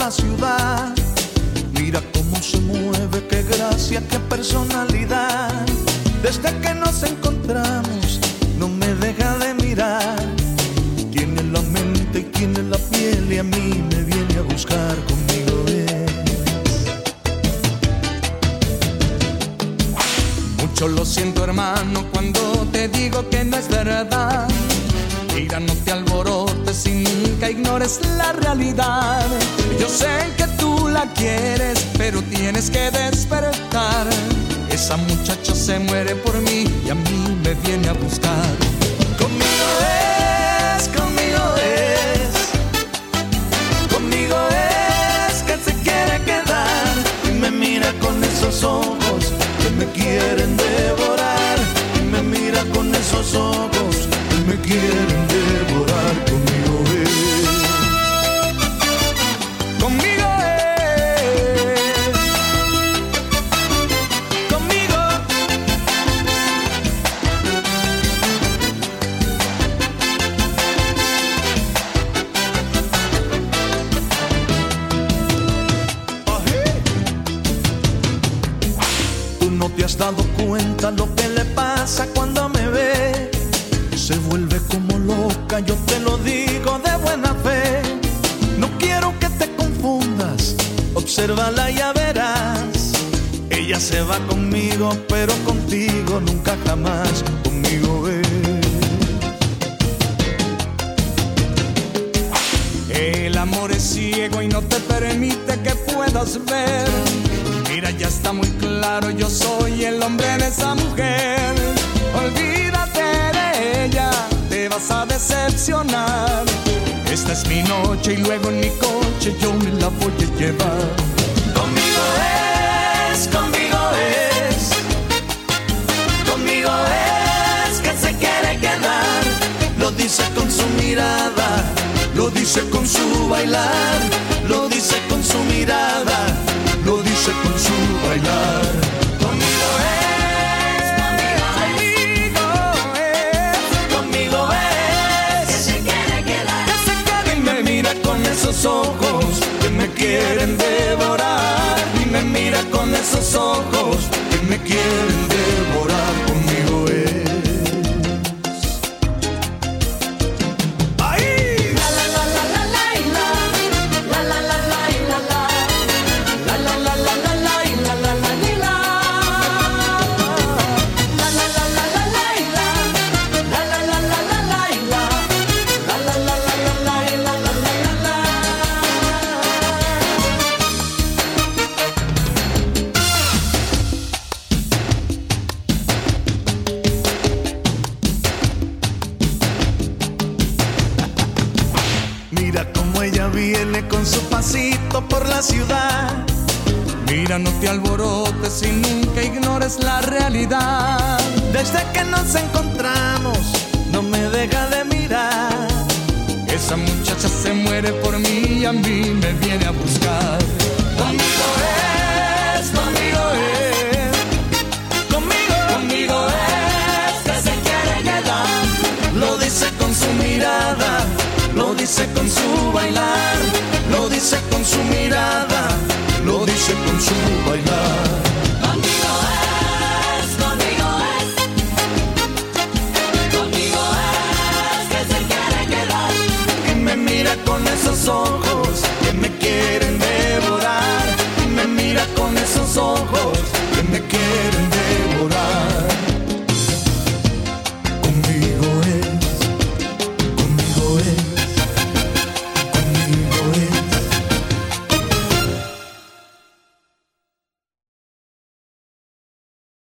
la ciudad. Mira cómo se mueve, qué gracia, qué personalidad. Desde que nos encontramos no me deja de mirar. Tiene la mente y tiene la piel y a mí me viene a buscar. Conmigo mucho lo siento, hermano, cuando te digo que no es verdad. Mira, no te alborotes y nunca ignores la realidad. Yo sé que tú la quieres, pero tienes que despertar. Esa muchacha se muere por mí y a mí me viene a buscar. Conmigo es, conmigo es, conmigo es que se quiere quedar. Y me mira con esos ojos que me quieren devorar. Y me mira con esos ojos que me quieren devorar. Conmigo es, conmigo es, conmigo. Tú no te has dado cuenta lo que le pasa cuando me ve. Se vuelve como loca, yo te lo digo de buena fe. No quiero que te confundas, obsérvala y ya verás. Ella se va conmigo, pero contigo nunca jamás. Conmigo es. El amor es ciego y no te permite que puedas ver. Mira, ya está muy claro, yo soy el hombre de esa mujer. Olvídate de ella, te vas a decepcionar. Esta es mi noche y luego en mi coche yo me la voy a llevar. Conmigo es, conmigo es, conmigo es que se quiere quedar. Lo dice con su mirada, lo dice con su bailar, lo dice con su mirada, lo dice con su bailar. Conmigo es, conmigo es, que se quiere quedar, que se quede y me mira con esos ojos que me quieren devorar. Y me mira con esos ojos que me quieren devorar. Conmigo es. Mira cómo ella viene con su pasito por la ciudad. Mira, no te alborotes y nunca ignores la realidad. Desde que nos encontramos no me deja de mirar. Esa muchacha se muere por mí y a mí me viene a buscar. Conmigo es, conmigo es, conmigo, conmigo es que se quiere quedar. Lo dice con su mirada, lo dice con su bailar, lo dice con su mirada, lo dice con su bailar. Conmigo es, conmigo es, conmigo es que se quiere quedar. Y me mira con esos ojos que me